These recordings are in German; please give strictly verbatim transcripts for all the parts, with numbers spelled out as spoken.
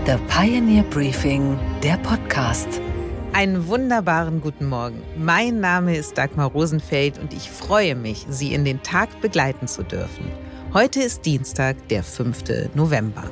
The Pioneer Briefing, der Podcast. Einen wunderbaren guten Morgen. Mein Name ist Dagmar Rosenfeld und ich freue mich, Sie in den Tag begleiten zu dürfen. Heute ist Dienstag, der fünfte November.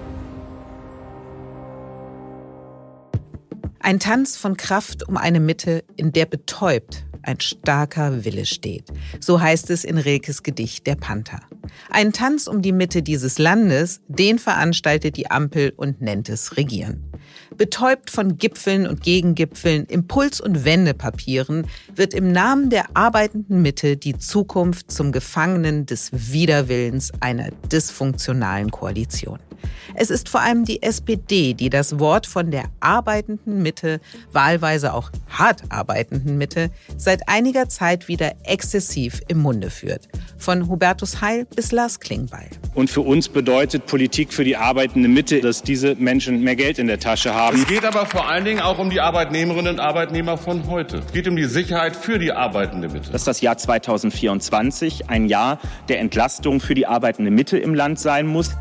Ein Tanz von Kraft um eine Mitte, in der betäubt ein starker Wille steht. So heißt es in Rilkes Gedicht Der Panther. Ein Tanz um die Mitte dieses Landes, den veranstaltet die Ampel und nennt es Regieren. Betäubt von Gipfeln und Gegengipfeln, Impuls- und Wendepapieren wird im Namen der arbeitenden Mitte die Zukunft zum Gefangenen des Widerwillens einer dysfunktionalen Koalition. Es ist vor allem die S P D, die das Wort von der arbeitenden Mitte, wahlweise auch hart arbeitenden Mitte, seit einiger Zeit wieder exzessiv im Munde führt. Von Hubertus Heil bis Lars Klingbeil. Und für uns bedeutet Politik für die arbeitende Mitte, dass diese Menschen mehr Geld in der Tasche haben. Es geht aber vor allen Dingen auch um die Arbeitnehmerinnen und Arbeitnehmer von heute. Es geht um die Sicherheit für die arbeitende Mitte. Dass das Jahr zweitausendvierundzwanzig ein Jahr der Entlastung für die arbeitende Mitte im Land sein muss.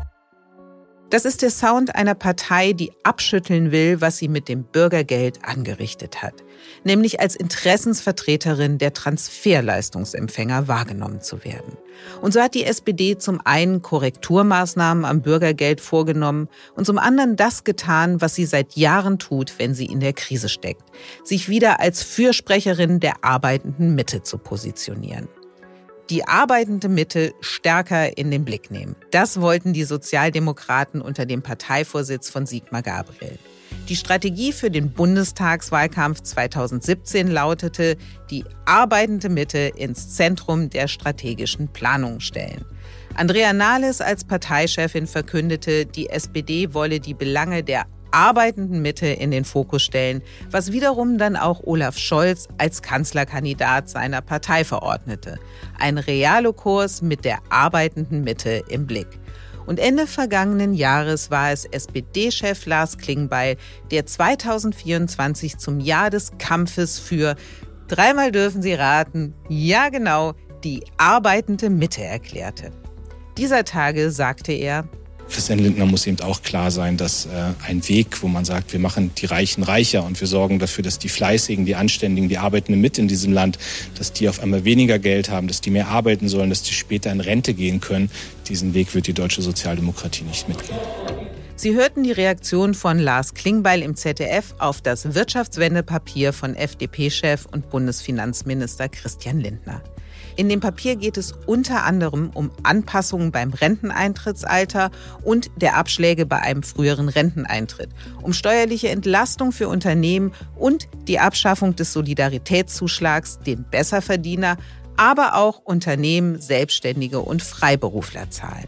Das ist der Sound einer Partei, die abschütteln will, was sie mit dem Bürgergeld angerichtet hat. Nämlich als Interessensvertreterin der Transferleistungsempfänger wahrgenommen zu werden. Und so hat die S P D zum einen Korrekturmaßnahmen am Bürgergeld vorgenommen und zum anderen das getan, was sie seit Jahren tut, wenn sie in der Krise steckt. Sich wieder als Fürsprecherin der arbeitenden Mitte zu positionieren. Die arbeitende Mitte stärker in den Blick nehmen. Das wollten die Sozialdemokraten unter dem Parteivorsitz von Sigmar Gabriel. Die Strategie für den Bundestagswahlkampf zweitausendsiebzehn lautete, die arbeitende Mitte ins Zentrum der strategischen Planung stellen. Andrea Nahles als Parteichefin verkündete, die S P D wolle die Belange der arbeitenden Mitte in den Fokus stellen, was wiederum dann auch Olaf Scholz als Kanzlerkandidat seiner Partei verordnete. Ein Realo-Kurs mit der arbeitenden Mitte im Blick. Und Ende vergangenen Jahres war es S P D-Chef Lars Klingbeil, der zweitausendvierundzwanzig zum Jahr des Kampfes für, dreimal dürfen Sie raten, ja genau, die arbeitende Mitte erklärte. Dieser Tage sagte er: Christian Lindner muss eben auch klar sein, dass äh, ein Weg, wo man sagt, wir machen die Reichen reicher und wir sorgen dafür, dass die Fleißigen, die Anständigen, die Arbeitenden mit in diesem Land, dass die auf einmal weniger Geld haben, dass die mehr arbeiten sollen, dass die später in Rente gehen können. Diesen Weg wird die deutsche Sozialdemokratie nicht mitgehen. Sie hörten die Reaktion von Lars Klingbeil im Z D F auf das Wirtschaftswendepapier von F D P-Chef und Bundesfinanzminister Christian Lindner. In dem Papier geht es unter anderem um Anpassungen beim Renteneintrittsalter und der Abschläge bei einem früheren Renteneintritt, um steuerliche Entlastung für Unternehmen und die Abschaffung des Solidaritätszuschlags den Besserverdiener, aber auch Unternehmen, Selbstständige und Freiberufler zahlen.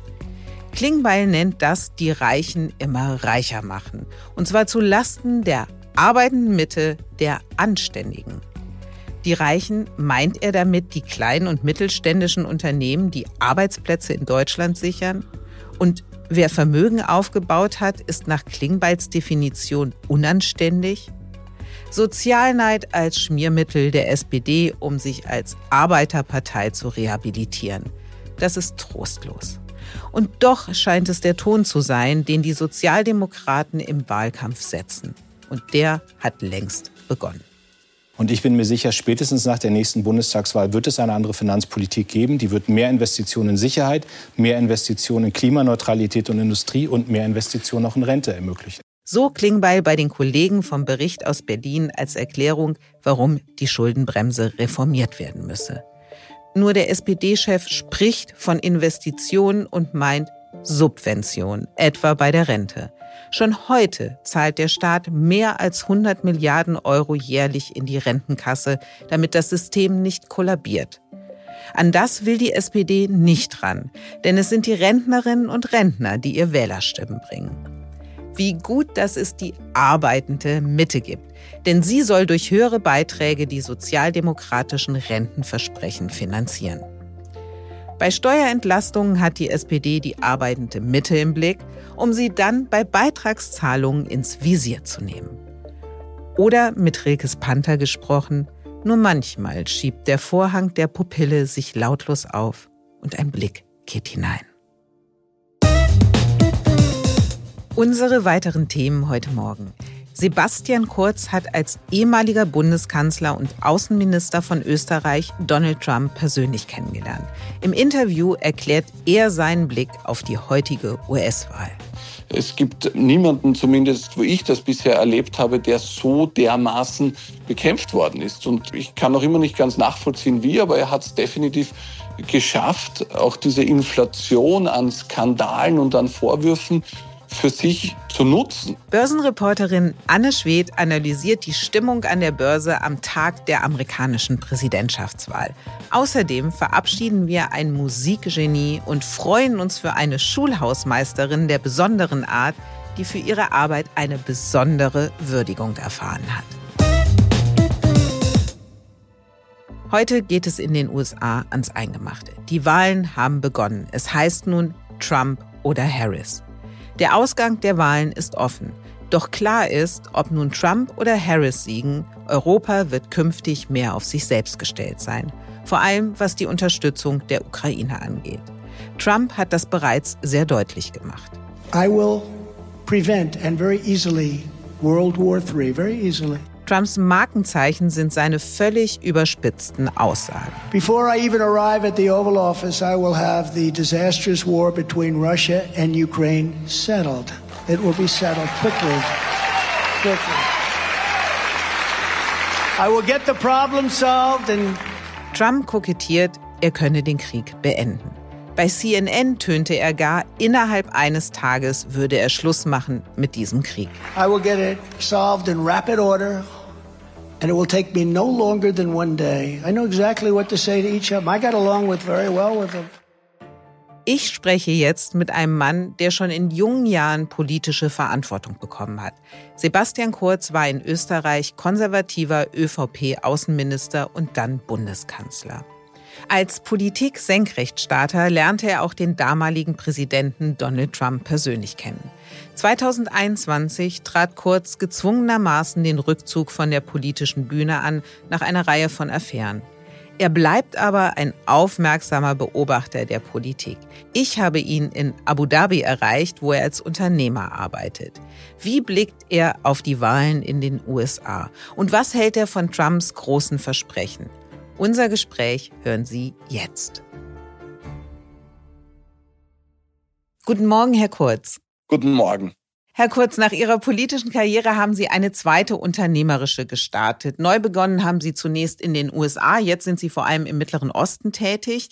Klingbeil nennt das die Reichen immer reicher machen, und zwar zu Lasten der arbeitenden Mitte, der Anständigen. Die Reichen meint er damit die kleinen und mittelständischen Unternehmen, die Arbeitsplätze in Deutschland sichern? Und wer Vermögen aufgebaut hat, ist nach Klingbeils Definition unanständig? Sozialneid als Schmiermittel der S P D, um sich als Arbeiterpartei zu rehabilitieren. Das ist trostlos. Und doch scheint es der Ton zu sein, den die Sozialdemokraten im Wahlkampf setzen. Und der hat längst begonnen. Und ich bin mir sicher, spätestens nach der nächsten Bundestagswahl wird es eine andere Finanzpolitik geben. Die wird mehr Investitionen in Sicherheit, mehr Investitionen in Klimaneutralität und Industrie und mehr Investitionen auch in Rente ermöglichen. So Klingbeil bei den Kollegen vom Bericht aus Berlin als Erklärung, warum die Schuldenbremse reformiert werden müsse. Nur der S P D-Chef spricht von Investitionen und meint Subvention, etwa bei der Rente. Schon heute zahlt der Staat mehr als hundert Milliarden Euro jährlich in die Rentenkasse, damit das System nicht kollabiert. An das will die S P D nicht ran, denn es sind die Rentnerinnen und Rentner, die ihr Wählerstimmen bringen. Wie gut, dass es die arbeitende Mitte gibt, denn sie soll durch höhere Beiträge die sozialdemokratischen Rentenversprechen finanzieren. Bei Steuerentlastungen hat die S P D die arbeitende Mitte im Blick, um sie dann bei Beitragszahlungen ins Visier zu nehmen. Oder mit Rilkes Panther gesprochen, nur manchmal schiebt der Vorhang der Pupille sich lautlos auf und ein Blick geht hinein. Unsere weiteren Themen heute Morgen. Sebastian Kurz hat als ehemaliger Bundeskanzler und Außenminister von Österreich Donald Trump persönlich kennengelernt. Im Interview erklärt er seinen Blick auf die heutige U S-Wahl. Es gibt niemanden, zumindest wo ich das bisher erlebt habe, der so dermaßen bekämpft worden ist. Und ich kann noch immer nicht ganz nachvollziehen, wie, aber er hat es definitiv geschafft, auch diese Inflation an Skandalen und an Vorwürfen für sich zu nutzen. Börsenreporterin Anne Schwedt analysiert die Stimmung an der Börse am Tag der amerikanischen Präsidentschaftswahl. Außerdem verabschieden wir ein Musikgenie und freuen uns für eine Schulhausmeisterin der besonderen Art, die für ihre Arbeit eine besondere Würdigung erfahren hat. Heute geht es in den U S A ans Eingemachte. Die Wahlen haben begonnen. Es heißt nun Trump oder Harris. Der Ausgang der Wahlen ist offen. Doch klar ist, ob nun Trump oder Harris siegen, Europa wird künftig mehr auf sich selbst gestellt sein. Vor allem, was die Unterstützung der Ukraine angeht. Trump hat das bereits sehr deutlich gemacht. I will prevent and very easily World War three, very easily. Trumps Markenzeichen sind seine völlig überspitzten Aussagen. Before I even arrive at the Oval Office, I will have the disastrous war between Russia and Ukraine settled. It will be settled quickly. Quickly. I will get the problem solved and Trump kokettiert, er könne den Krieg beenden. Bei C N N tönte er gar, innerhalb eines Tages würde er Schluss machen mit diesem Krieg. I will get it solved in rapid order. And it will take me no longer than one day. I know exactly what to say to each of them. I got along with very well with them. Ich spreche jetzt mit einem Mann, der schon in jungen Jahren politische Verantwortung bekommen hat. Sebastian Kurz war in Österreich konservativer Ö V P-Außenminister und dann Bundeskanzler. Als Politik-Senkrechtstarter lernte er auch den damaligen Präsidenten Donald Trump persönlich kennen. zweitausendeinundzwanzig trat Kurz gezwungenermaßen den Rückzug von der politischen Bühne an, nach einer Reihe von Affären. Er bleibt aber ein aufmerksamer Beobachter der Politik. Ich habe ihn in Abu Dhabi erreicht, wo er als Unternehmer arbeitet. Wie blickt er auf die Wahlen in den U S A? Und was hält er von Trumps großen Versprechen? Unser Gespräch hören Sie jetzt. Guten Morgen, Herr Kurz. Guten Morgen. Herr Kurz, nach Ihrer politischen Karriere haben Sie eine zweite unternehmerische gestartet. Neu begonnen haben Sie zunächst in den U S A, jetzt sind Sie vor allem im Mittleren Osten tätig.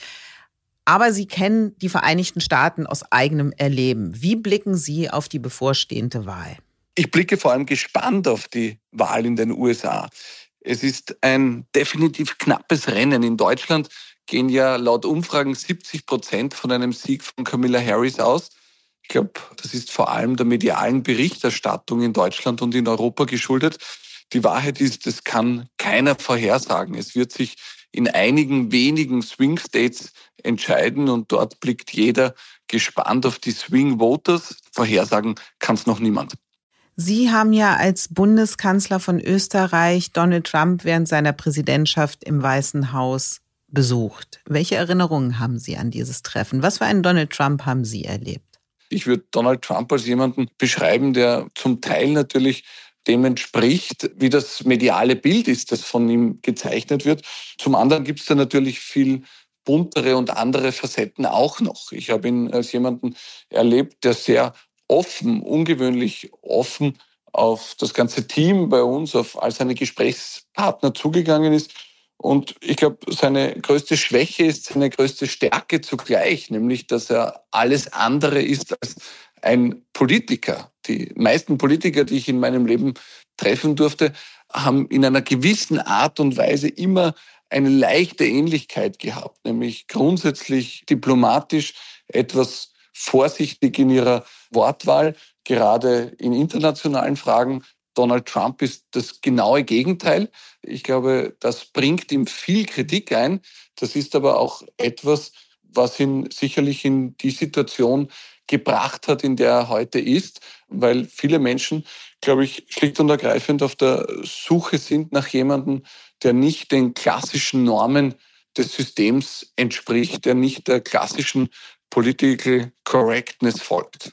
Aber Sie kennen die Vereinigten Staaten aus eigenem Erleben. Wie blicken Sie auf die bevorstehende Wahl? Ich blicke vor allem gespannt auf die Wahl in den U S A. Es ist ein definitiv knappes Rennen. In Deutschland gehen ja laut Umfragen siebzig Prozent von einem Sieg von Kamala Harris aus. Ich glaube, das ist vor allem der medialen Berichterstattung in Deutschland und in Europa geschuldet. Die Wahrheit ist, das kann keiner vorhersagen. Es wird sich in einigen wenigen Swing States entscheiden und dort blickt jeder gespannt auf die Swing Voters. Vorhersagen kann es noch niemand. Sie haben ja als Bundeskanzler von Österreich Donald Trump während seiner Präsidentschaft im Weißen Haus besucht. Welche Erinnerungen haben Sie an dieses Treffen? Was für einen Donald Trump haben Sie erlebt? Ich würde Donald Trump als jemanden beschreiben, der zum Teil natürlich dem entspricht, wie das mediale Bild ist, das von ihm gezeichnet wird. Zum anderen gibt es da natürlich viel buntere und andere Facetten auch noch. Ich habe ihn als jemanden erlebt, der sehr offen, ungewöhnlich offen auf das ganze Team bei uns, auf all seine Gesprächspartner zugegangen ist. Und ich glaube, seine größte Schwäche ist seine größte Stärke zugleich, nämlich, dass er alles andere ist als ein Politiker. Die meisten Politiker, die ich in meinem Leben treffen durfte, haben in einer gewissen Art und Weise immer eine leichte Ähnlichkeit gehabt, nämlich grundsätzlich diplomatisch, etwas vorsichtig in ihrer Wortwahl, gerade in internationalen Fragen. Donald Trump ist das genaue Gegenteil. Ich glaube, das bringt ihm viel Kritik ein. Das ist aber auch etwas, was ihn sicherlich in die Situation gebracht hat, in der er heute ist, weil viele Menschen, glaube ich, schlicht und ergreifend auf der Suche sind nach jemandem, der nicht den klassischen Normen des Systems entspricht, der nicht der klassischen Political Correctness folgt.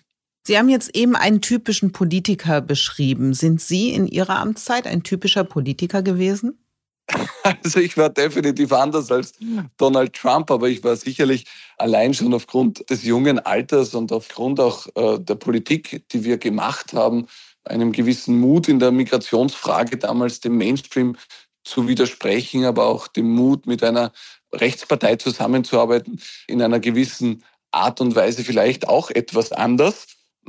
Sie haben jetzt eben einen typischen Politiker beschrieben. Sind Sie in Ihrer Amtszeit ein typischer Politiker gewesen? Also ich war definitiv anders als Donald Trump, aber ich war sicherlich allein schon aufgrund des jungen Alters und aufgrund auch äh, der Politik, die wir gemacht haben, einem gewissen Mut in der Migrationsfrage damals dem Mainstream zu widersprechen, aber auch dem Mut, mit einer Rechtspartei zusammenzuarbeiten, in einer gewissen Art und Weise vielleicht auch etwas anders.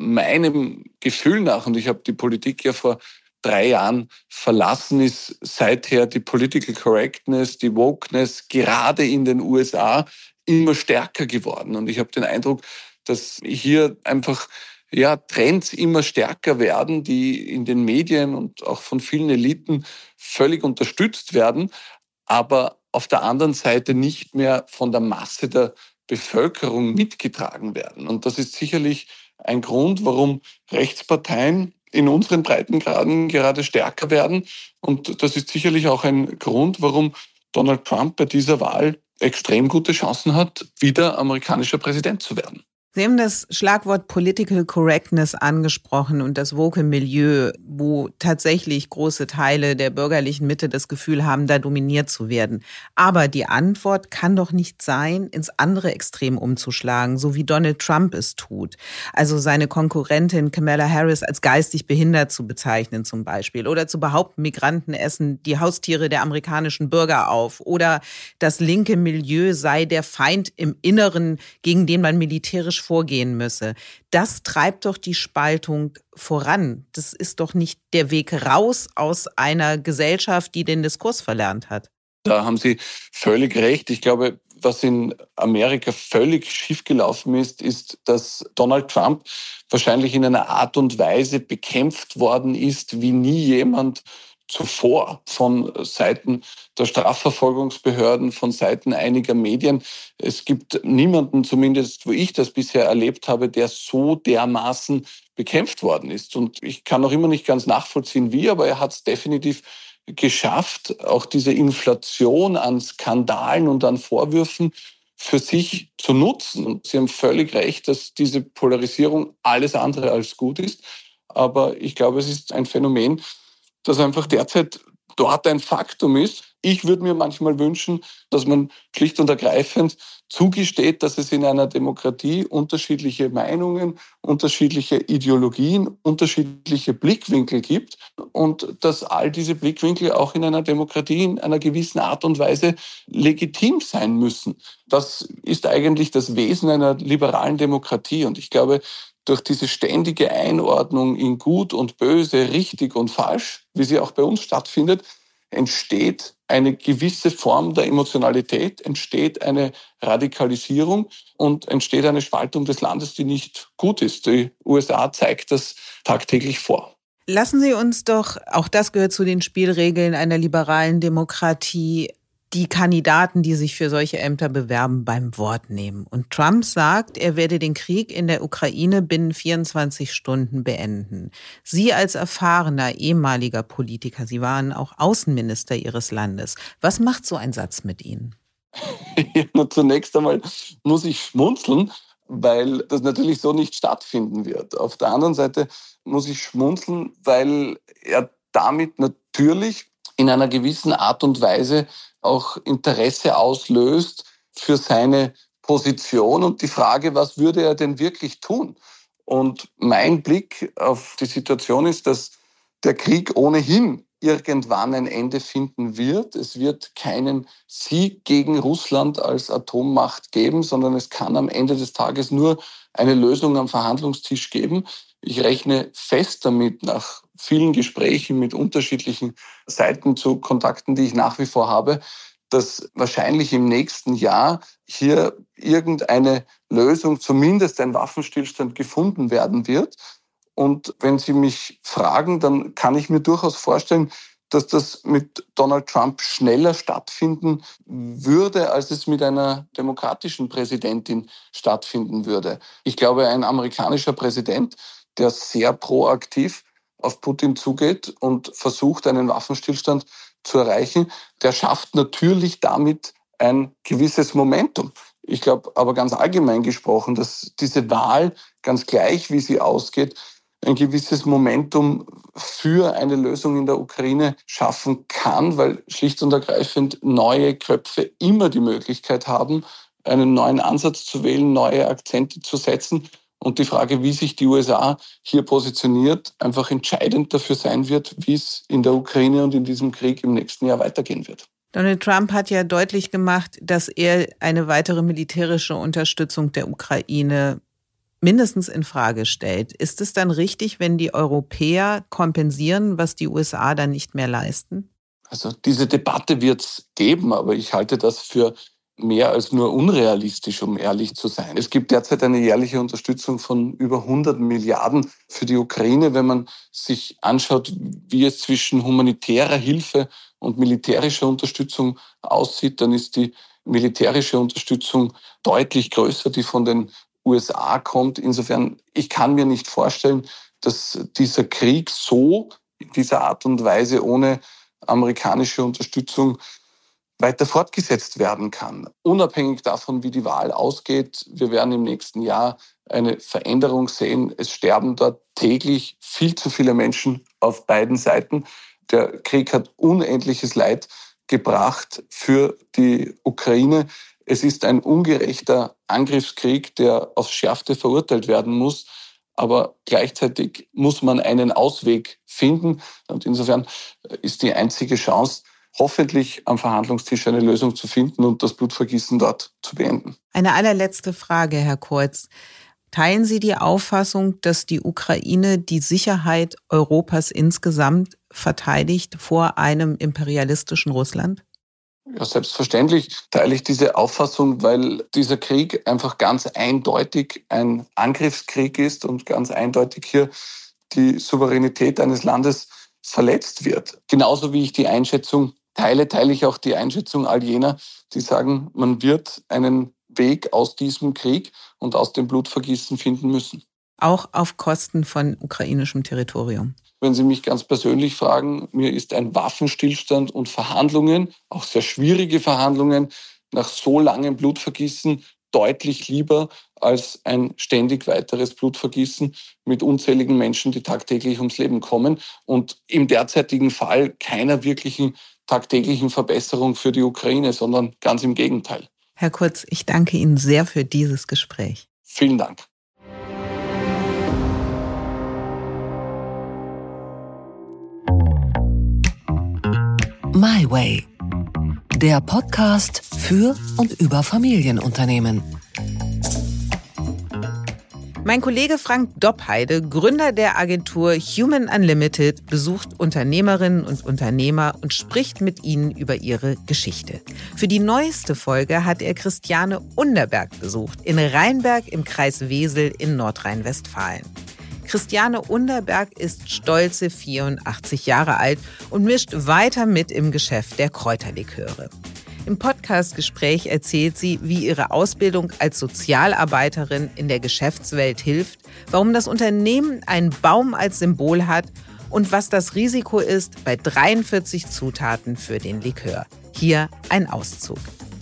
Meinem Gefühl nach, und ich habe die Politik ja vor drei Jahren verlassen, ist seither die Political Correctness, die Wokeness gerade in den U S A immer stärker geworden. Und ich habe den Eindruck, dass hier einfach ja, Trends immer stärker werden, die in den Medien und auch von vielen Eliten völlig unterstützt werden, aber auf der anderen Seite nicht mehr von der Masse der Bevölkerung mitgetragen werden. Und das ist sicherlich ein Grund, warum Rechtsparteien in unseren Breitengraden gerade stärker werden. Und das ist sicherlich auch ein Grund, warum Donald Trump bei dieser Wahl extrem gute Chancen hat, wieder amerikanischer Präsident zu werden. Sie haben das Schlagwort Political Correctness angesprochen und das woke Milieu, wo tatsächlich große Teile der bürgerlichen Mitte das Gefühl haben, da dominiert zu werden. Aber die Antwort kann doch nicht sein, ins andere Extrem umzuschlagen, so wie Donald Trump es tut. Also seine Konkurrentin Kamala Harris als geistig behindert zu bezeichnen zum Beispiel oder zu behaupten, Migranten essen die Haustiere der amerikanischen Bürger auf oder das linke Milieu sei der Feind im Inneren, gegen den man militärisch vorgehen müsse. Das treibt doch die Spaltung voran. Das ist doch nicht der Weg raus aus einer Gesellschaft, die den Diskurs verlernt hat. Da haben Sie völlig recht. Ich glaube, was in Amerika völlig schiefgelaufen ist, ist, dass Donald Trump wahrscheinlich in einer Art und Weise bekämpft worden ist, wie nie jemand zuvor von Seiten der Strafverfolgungsbehörden, von Seiten einiger Medien. Es gibt niemanden, zumindest wo ich das bisher erlebt habe, der so dermaßen bekämpft worden ist. Und ich kann noch immer nicht ganz nachvollziehen, wie, aber er hat es definitiv geschafft, auch diese Inflation an Skandalen und an Vorwürfen für sich zu nutzen. Und Sie haben völlig recht, dass diese Polarisierung alles andere als gut ist. Aber ich glaube, es ist ein Phänomen, das einfach derzeit dort ein Faktum ist. Ich würde mir manchmal wünschen, dass man schlicht und ergreifend zugesteht, dass es in einer Demokratie unterschiedliche Meinungen, unterschiedliche Ideologien, unterschiedliche Blickwinkel gibt und dass all diese Blickwinkel auch in einer Demokratie in einer gewissen Art und Weise legitim sein müssen. Das ist eigentlich das Wesen einer liberalen Demokratie und ich glaube, durch diese ständige Einordnung in gut und böse, richtig und falsch, wie sie auch bei uns stattfindet, entsteht eine gewisse Form der Emotionalität, entsteht eine Radikalisierung und entsteht eine Spaltung des Landes, die nicht gut ist. Die U S A zeigt das tagtäglich vor. Lassen Sie uns doch, auch das gehört zu den Spielregeln einer liberalen Demokratie, die Kandidaten, die sich für solche Ämter bewerben, beim Wort nehmen. Und Trump sagt, er werde den Krieg in der Ukraine binnen vierundzwanzig Stunden beenden. Sie als erfahrener ehemaliger Politiker, Sie waren auch Außenminister Ihres Landes. Was macht so ein Satz mit Ihnen? Ja, nur zunächst einmal muss ich schmunzeln, weil das natürlich so nicht stattfinden wird. Auf der anderen Seite muss ich schmunzeln, weil er damit natürlich in einer gewissen Art und Weise auch Interesse auslöst für seine Position und die Frage, was würde er denn wirklich tun? Und mein Blick auf die Situation ist, dass der Krieg ohnehin irgendwann ein Ende finden wird. Es wird keinen Sieg gegen Russland als Atommacht geben, sondern es kann am Ende des Tages nur eine Lösung am Verhandlungstisch geben. Ich rechne fest damit, nach vielen Gesprächen mit unterschiedlichen Seiten zu Kontakten, die ich nach wie vor habe, dass wahrscheinlich im nächsten Jahr hier irgendeine Lösung, zumindest ein Waffenstillstand, gefunden werden wird. Und wenn Sie mich fragen, dann kann ich mir durchaus vorstellen, dass das mit Donald Trump schneller stattfinden würde, als es mit einer demokratischen Präsidentin stattfinden würde. Ich glaube, ein amerikanischer Präsident, der sehr proaktiv auf Putin zugeht und versucht, einen Waffenstillstand zu erreichen, der schafft natürlich damit ein gewisses Momentum. Ich glaube aber ganz allgemein gesprochen, dass diese Wahl, ganz gleich wie sie ausgeht, ein gewisses Momentum für eine Lösung in der Ukraine schaffen kann, weil schlicht und ergreifend neue Köpfe immer die Möglichkeit haben, einen neuen Ansatz zu wählen, neue Akzente zu setzen. Und die Frage, wie sich die U S A hier positioniert, einfach entscheidend dafür sein wird, wie es in der Ukraine und in diesem Krieg im nächsten Jahr weitergehen wird. Donald Trump hat ja deutlich gemacht, dass er eine weitere militärische Unterstützung der Ukraine mindestens in Frage stellt. Ist es dann richtig, wenn die Europäer kompensieren, was die U S A dann nicht mehr leisten? Also diese Debatte wird es geben, aber ich halte das für mehr als nur unrealistisch, um ehrlich zu sein. Es gibt derzeit eine jährliche Unterstützung von über hundert Milliarden für die Ukraine. Wenn man sich anschaut, wie es zwischen humanitärer Hilfe und militärischer Unterstützung aussieht, dann ist die militärische Unterstützung deutlich größer, die von den U S A kommt. Insofern, ich kann mir nicht vorstellen, dass dieser Krieg so in dieser Art und Weise ohne amerikanische Unterstützung weiter fortgesetzt werden kann. Unabhängig davon, wie die Wahl ausgeht, wir werden im nächsten Jahr eine Veränderung sehen. Es sterben dort täglich viel zu viele Menschen auf beiden Seiten. Der Krieg hat unendliches Leid gebracht für die Ukraine. Es ist ein ungerechter Angriffskrieg, der aufs Schärfste verurteilt werden muss. Aber gleichzeitig muss man einen Ausweg finden. Und insofern ist die einzige Chance, hoffentlich am Verhandlungstisch eine Lösung zu finden und das Blutvergießen dort zu beenden. Eine allerletzte Frage, Herr Kurz. Teilen Sie die Auffassung, dass die Ukraine die Sicherheit Europas insgesamt verteidigt vor einem imperialistischen Russland? Ja, selbstverständlich teile ich diese Auffassung, weil dieser Krieg einfach ganz eindeutig ein Angriffskrieg ist und ganz eindeutig hier die Souveränität eines Landes verletzt wird. Genauso wie ich die Einschätzung teile, teile ich auch die Einschätzung all jener, die sagen, man wird einen Weg aus diesem Krieg und aus dem Blutvergießen finden müssen. Auch auf Kosten von ukrainischem Territorium? Wenn Sie mich ganz persönlich fragen, mir ist ein Waffenstillstand und Verhandlungen, auch sehr schwierige Verhandlungen, nach so langem Blutvergießen deutlich lieber als ein ständig weiteres Blutvergießen mit unzähligen Menschen, die tagtäglich ums Leben kommen und im derzeitigen Fall keiner wirklichen tagtäglichen Verbesserung für die Ukraine, sondern ganz im Gegenteil. Herr Kurz, ich danke Ihnen sehr für dieses Gespräch. Vielen Dank. My Way, der Podcast für und über Familienunternehmen. Mein Kollege Frank Doppheide, Gründer der Agentur Human Unlimited, besucht Unternehmerinnen und Unternehmer und spricht mit ihnen über ihre Geschichte. Für die neueste Folge hat er Christiane Underberg besucht, in Rheinberg im Kreis Wesel in Nordrhein-Westfalen. Christiane Underberg ist stolze vierundachtzig Jahre alt und mischt weiter mit im Geschäft der Kräuterliköre. Im Podcast-Gespräch erzählt sie, wie ihre Ausbildung als Sozialarbeiterin in der Geschäftswelt hilft, warum das Unternehmen einen Baum als Symbol hat und was das Risiko ist bei dreiundvierzig Zutaten für den Likör. Hier ein Auszug.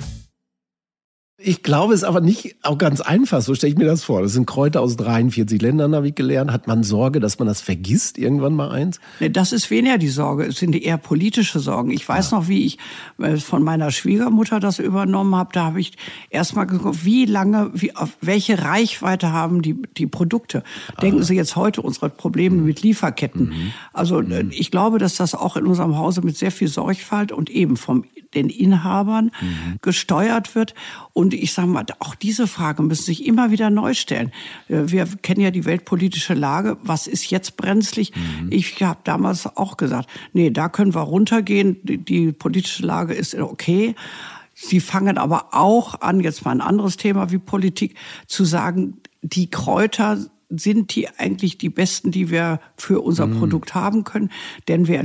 Ich glaube, es ist aber nicht auch ganz einfach. So stelle ich mir das vor. Das sind Kräuter aus dreiundvierzig Ländern, habe ich gelernt. Hat man Sorge, dass man das vergisst, irgendwann mal eins? Nee, das ist weniger die Sorge. Es sind eher politische Sorgen. Ich weiß ja noch, wie ich von meiner Schwiegermutter das übernommen habe. Da habe ich erst mal geguckt, wie lange, wie, auf welche Reichweite haben die, die Produkte. Denken ah. Sie jetzt heute unsere Probleme mhm. mit Lieferketten. Mhm. Also mhm. ich glaube, dass das auch in unserem Hause mit sehr viel Sorgfalt und eben vom den Inhabern mhm. gesteuert wird. Und ich sage mal, auch diese Frage müssen sich immer wieder neu stellen. Wir kennen ja die weltpolitische Lage. Was ist jetzt brenzlig? Mhm. Ich habe damals auch gesagt, nee, da können wir runtergehen. Die, die politische Lage ist okay. Sie fangen aber auch an, jetzt mal ein anderes Thema wie Politik, zu sagen, die Kräuter sind die eigentlich die besten, die wir für unser mhm. Produkt haben können. Denn wir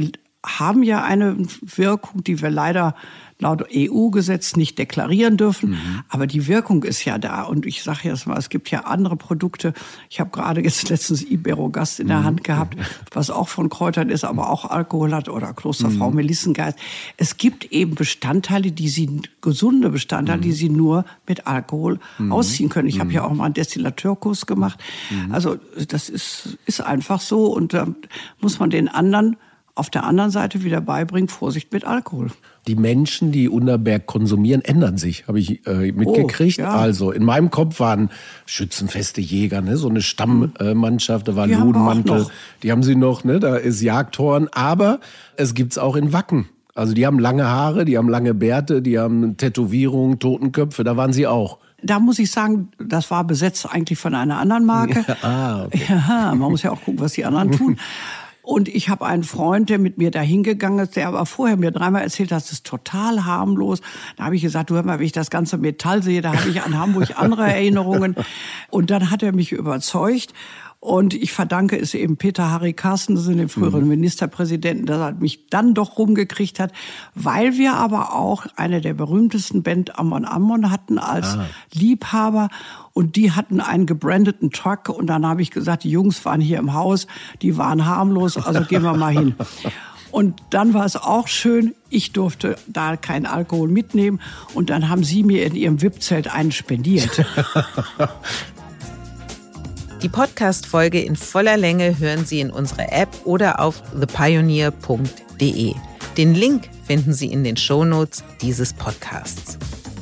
haben ja eine Wirkung, die wir leider laut E U-Gesetz nicht deklarieren dürfen. Mhm. Aber die Wirkung ist ja da. Und ich sage jetzt mal, es gibt ja andere Produkte. Ich habe gerade jetzt letztens Iberogast in der mhm. Hand gehabt, was auch von Kräutern ist, aber auch Alkohol hat, oder Klosterfrau mhm. Melissengeist. Es gibt eben Bestandteile, die sie, gesunde Bestandteile, mhm. die sie nur mit Alkohol mhm. ausziehen können. Ich mhm. habe ja auch mal einen Destillateurkurs gemacht. Mhm. Also das ist, ist einfach so. Und da muss man den anderen auf der anderen Seite wieder beibringen, Vorsicht mit Alkohol. Die Menschen, die Unterberg konsumieren, ändern sich, habe ich äh, mitgekriegt. Oh, ja. Also in meinem Kopf waren schützenfeste Jäger, ne? So eine Stammmannschaft, da war die Lodenmantel, haben die haben sie noch, ne? Da ist Jagdhorn, aber es gibt's auch in Wacken. Also die haben lange Haare, die haben lange Bärte, die haben Tätowierungen, Totenköpfe, da waren sie auch. Da muss ich sagen, das war besetzt eigentlich von einer anderen Marke. Ja, ah, okay. Ja, man muss ja auch gucken, was die anderen tun. Und ich habe einen Freund, der mit mir da hingegangen ist, der aber vorher mir dreimal erzählt hat, das ist total harmlos. Da habe ich gesagt, du hör mal, wenn ich das ganze Metall sehe, da habe ich an Hamburg andere Erinnerungen. Und dann hat er mich überzeugt. Und ich verdanke es eben Peter Harry Carsten, das ist den früheren mhm. Ministerpräsidenten, dass er mich dann doch rumgekriegt hat, weil wir aber auch eine der berühmtesten Band Amon Amon hatten als ah. Liebhaber. Und die hatten einen gebrandeten Truck. Und dann habe ich gesagt, die Jungs waren hier im Haus, die waren harmlos, also gehen wir mal hin. Und dann war es auch schön, ich durfte da keinen Alkohol mitnehmen. Und dann haben sie mir in ihrem V I P-Zelt einen spendiert. Die Podcast-Folge in voller Länge hören Sie in unserer App oder auf the pioneer punkt de. Den Link finden Sie in den Shownotes dieses Podcasts.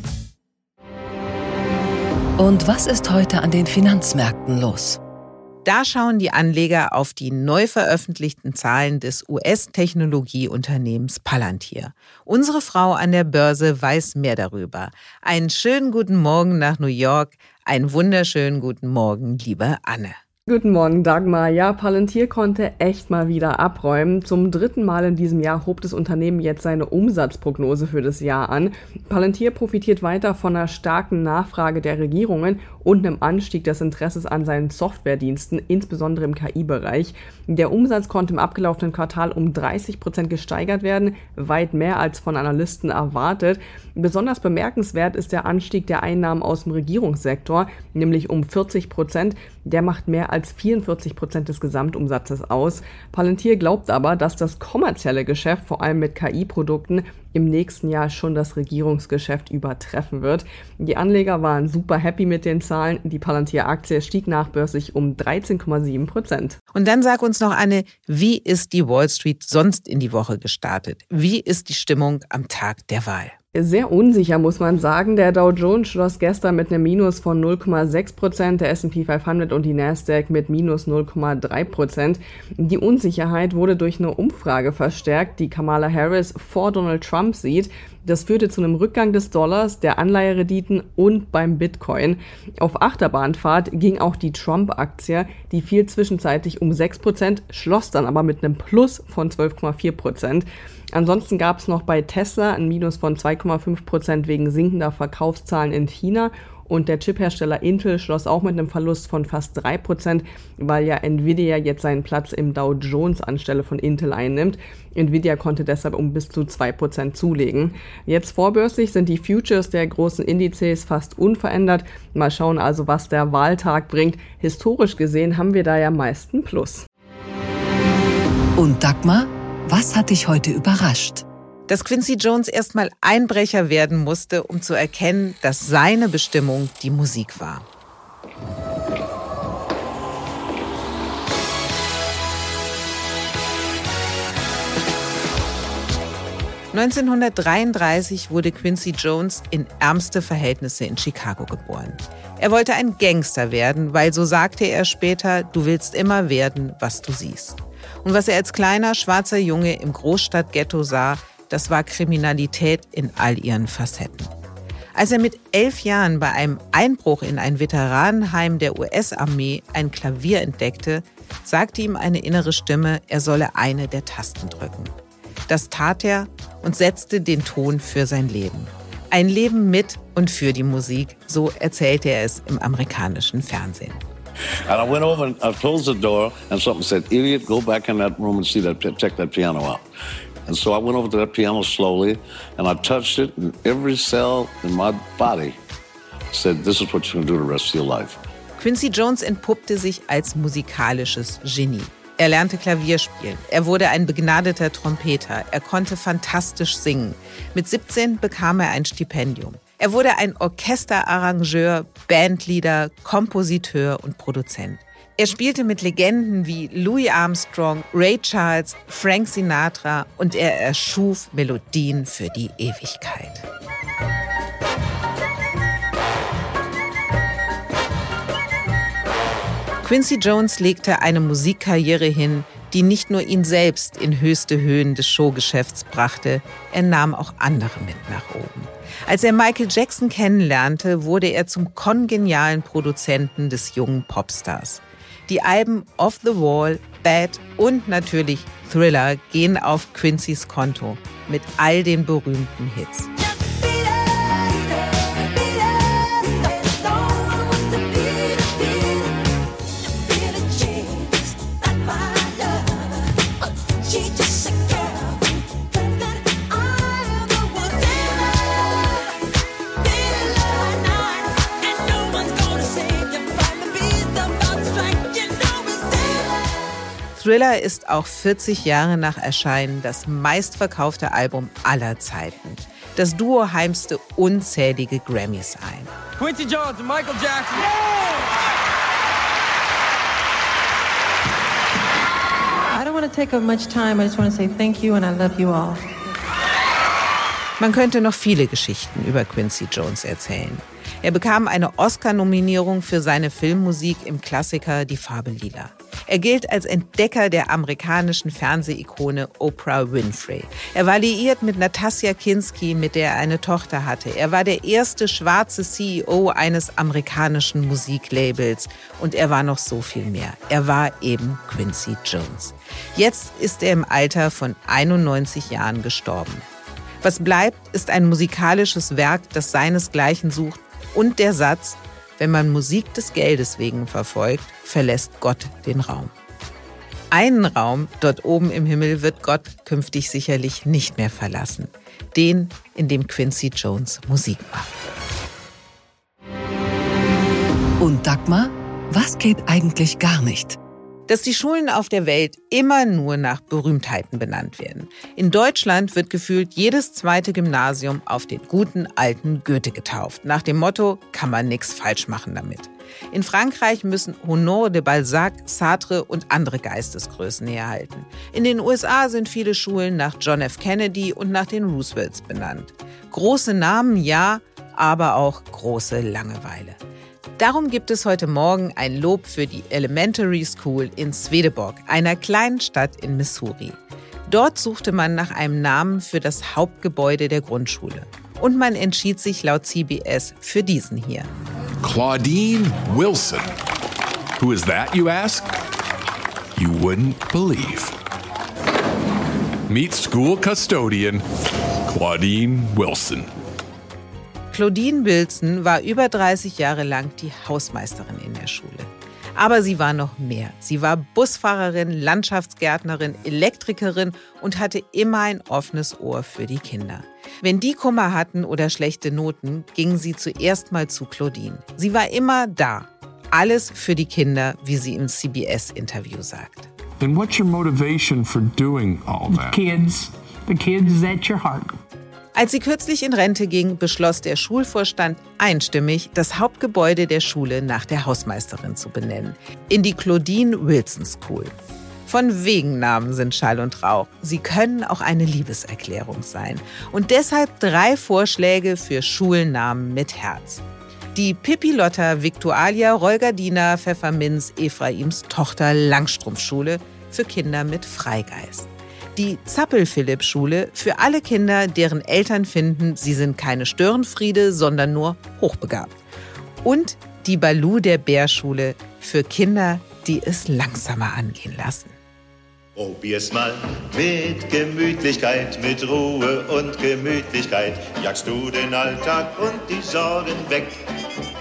Und was ist heute an den Finanzmärkten los? Da schauen die Anleger auf die neu veröffentlichten Zahlen des U S-Technologieunternehmens Palantir. Unsere Frau an der Börse weiß mehr darüber. Einen schönen guten Morgen nach New York. Einen wunderschönen guten Morgen, liebe Anne. Guten Morgen, Dagmar. Ja, Palantir konnte echt mal wieder abräumen. Zum dritten Mal in diesem Jahr hob das Unternehmen jetzt seine Umsatzprognose für das Jahr an. Palantir profitiert weiter von einer starken Nachfrage der Regierungen und einem Anstieg des Interesses an seinen Softwarediensten, insbesondere im K I-Bereich. Der Umsatz konnte im abgelaufenen Quartal um dreißig Prozent gesteigert werden, weit mehr als von Analysten erwartet. Besonders bemerkenswert ist der Anstieg der Einnahmen aus dem Regierungssektor, nämlich um vierzig Prozent. Der macht mehr als vierundvierzig Prozent des Gesamtumsatzes aus. Palantir glaubt aber, dass das kommerzielle Geschäft, vor allem mit K I-Produkten, im nächsten Jahr schon das Regierungsgeschäft übertreffen wird. Die Anleger waren super happy mit den Zahlen. Die Palantir-Aktie stieg nachbörslich um dreizehn Komma sieben Prozent. Und dann sag uns noch, Anne, wie ist die Wall Street sonst in die Woche gestartet? Wie ist die Stimmung am Tag der Wahl? Sehr unsicher, muss man sagen. Der Dow Jones schloss gestern mit einem Minus von null Komma sechs Prozent, der S and P fünfhundert und die Nasdaq mit minus null Komma drei Prozent. Die Unsicherheit wurde durch eine Umfrage verstärkt, die Kamala Harris vor Donald Trump sieht. Das führte zu einem Rückgang des Dollars, der Anleiherenditen und beim Bitcoin. Auf Achterbahnfahrt ging auch die Trump-Aktie, die fiel zwischenzeitlich um sechs Prozent, schloss dann aber mit einem Plus von zwölf Komma vier Prozent. Ansonsten gab es noch bei Tesla ein Minus von zwei Komma fünf Prozent wegen sinkender Verkaufszahlen in China. Und der Chiphersteller Intel schloss auch mit einem Verlust von fast drei Prozent, weil ja Nvidia jetzt seinen Platz im Dow Jones anstelle von Intel einnimmt. Nvidia konnte deshalb um bis zu zwei Prozent zulegen. Jetzt vorbörslich sind die Futures der großen Indizes fast unverändert. Mal schauen also, was der Wahltag bringt. Historisch gesehen haben wir da ja meist einen Plus. Und Dagmar, was hat dich heute überrascht? Dass Quincy Jones erstmal Einbrecher werden musste, um zu erkennen, dass seine Bestimmung die Musik war. neunzehnhundertdreiunddreißig wurde Quincy Jones in ärmste Verhältnisse in Chicago geboren. Er wollte ein Gangster werden, weil, so sagte er später, du willst immer werden, was du siehst. Und was er als kleiner, schwarzer Junge im Großstadtghetto sah, das war Kriminalität in all ihren Facetten. Als er mit elf Jahren bei einem Einbruch in ein Veteranenheim der U S-Armee ein Klavier entdeckte, sagte ihm eine innere Stimme, er solle eine der Tasten drücken. Das tat er und setzte den Ton für sein Leben. Ein Leben mit und für die Musik, so erzählte er es im amerikanischen Fernsehen. And I went over and I closed the door and something said, "Idiot, go back in that room and see that, check that piano out." And so I went over to that piano slowly, and I touched it, and every cell in my body said, this is what you're going to do the rest of your life. Quincy Jones entpuppte sich als musikalisches Genie. Er lernte Klavier spielen, er wurde ein begnadeter Trompeter, er konnte fantastisch singen. Mit siebzehn bekam er ein Stipendium. Er wurde ein Orchesterarrangeur, Bandleader, Kompositeur und Produzent. Er spielte mit Legenden wie Louis Armstrong, Ray Charles, Frank Sinatra und er erschuf Melodien für die Ewigkeit. Quincy Jones legte eine Musikkarriere hin, die nicht nur ihn selbst in höchste Höhen des Showgeschäfts brachte, er nahm auch andere mit nach oben. Als er Michael Jackson kennenlernte, wurde er zum kongenialen Produzenten des jungen Popstars. Die Alben Off the Wall, Bad und natürlich Thriller gehen auf Quincy's Konto mit all den berühmten Hits. Thriller ist auch vierzig Jahre nach Erscheinen das meistverkaufte Album aller Zeiten. Das Duo heimste unzählige Grammys ein. Quincy Jones und Michael Jackson. I don't want to take up much time. I just want to say thank you and I love you all. Man könnte noch viele Geschichten über Quincy Jones erzählen. Er bekam eine Oscar-Nominierung für seine Filmmusik im Klassiker Die Farbe Lila. Er gilt als Entdecker der amerikanischen Fernsehikone Oprah Winfrey. Er war liiert mit Natasja Kinski, mit der er eine Tochter hatte. Er war der erste schwarze C E O eines amerikanischen Musiklabels. Und er war noch so viel mehr. Er war eben Quincy Jones. Jetzt ist er im Alter von einundneunzig Jahren gestorben. Was bleibt, ist ein musikalisches Werk, das seinesgleichen sucht. Und der Satz: Wenn man Musik des Geldes wegen verfolgt, verlässt Gott den Raum. Einen Raum dort oben im Himmel wird Gott künftig sicherlich nicht mehr verlassen. Den, in dem Quincy Jones Musik macht. Und Dagmar, was geht eigentlich gar nicht? Dass die Schulen auf der Welt immer nur nach Berühmtheiten benannt werden. In Deutschland wird gefühlt jedes zweite Gymnasium auf den guten alten Goethe getauft. Nach dem Motto, kann man nichts falsch machen damit. In Frankreich müssen Honoré de Balzac, Sartre und andere Geistesgrößen herhalten. In den U S A sind viele Schulen nach John F. Kennedy und nach den Roosevelts benannt. Große Namen, ja, aber auch große Langeweile. Darum gibt es heute Morgen ein Lob für die Elementary School in Swedenborg, einer kleinen Stadt in Missouri. Dort suchte man nach einem Namen für das Hauptgebäude der Grundschule. Und man entschied sich laut C B S für diesen hier. Claudine Wilson. Who is that, you ask? You wouldn't believe. Meet school custodian Claudine Wilson. Claudine Wilson war über dreißig Jahre lang die Hausmeisterin in der Schule. Aber sie war noch mehr. Sie war Busfahrerin, Landschaftsgärtnerin, Elektrikerin und hatte immer ein offenes Ohr für die Kinder. Wenn die Kummer hatten oder schlechte Noten, gingen sie zuerst mal zu Claudine. Sie war immer da. Alles für die Kinder, wie sie im C B S-Interview sagt. And what's your motivation for doing all that? The kids. The kids is at your heart. Als sie kürzlich in Rente ging, beschloss der Schulvorstand einstimmig, das Hauptgebäude der Schule nach der Hausmeisterin zu benennen. In die Claudine Wilson School. Von wegen Namen sind Schall und Rauch. Sie können auch eine Liebeserklärung sein. Und deshalb drei Vorschläge für Schulnamen mit Herz. Die Pippi-Lotta Viktualia Rollgardina Pfefferminz Ephraims Tochter Langstrumpf-Schule für Kinder mit Freigeist. Die Zappel-Philipp-Schule für alle Kinder, deren Eltern finden, sie sind keine Störenfriede, sondern nur hochbegabt. Und die Baloo der Bär-Schule für Kinder, die es langsamer angehen lassen. Probier's mal mit Gemütlichkeit, mit Ruhe und Gemütlichkeit, jagst du den Alltag und die Sorgen weg.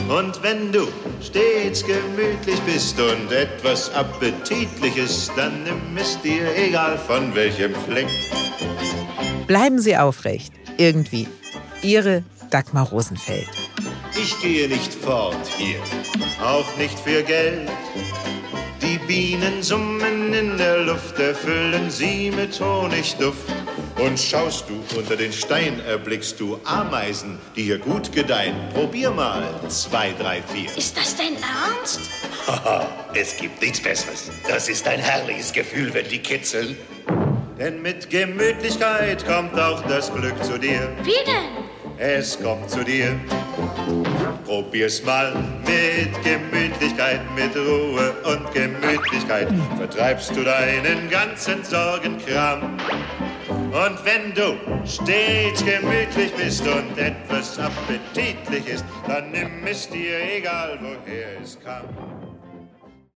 Und wenn du stets gemütlich bist und etwas Appetitliches, dann nimm es dir, egal von welchem Fleck. Bleiben Sie aufrecht, irgendwie. Ihre Dagmar Rosenfeld. Ich gehe nicht fort hier, auch nicht für Geld. Die Bienen summen in der Luft, erfüllen sie mit Honigduft. Und schaust du unter den Stein, erblickst du Ameisen, die hier gut gedeihen. Probier mal, zwei, drei, vier. Ist das dein Ernst? Haha, es gibt nichts Besseres. Das ist ein herrliches Gefühl, wenn die kitzeln. Denn mit Gemütlichkeit kommt auch das Glück zu dir. Wie denn? Es kommt zu dir. Probier's mal mit Gemütlichkeit, mit Ruhe und Gemütlichkeit. Vertreibst du deinen ganzen Sorgenkram. Und wenn du stets gemütlich bist und etwas appetitlich ist, dann nimm es dir, egal woher es kam.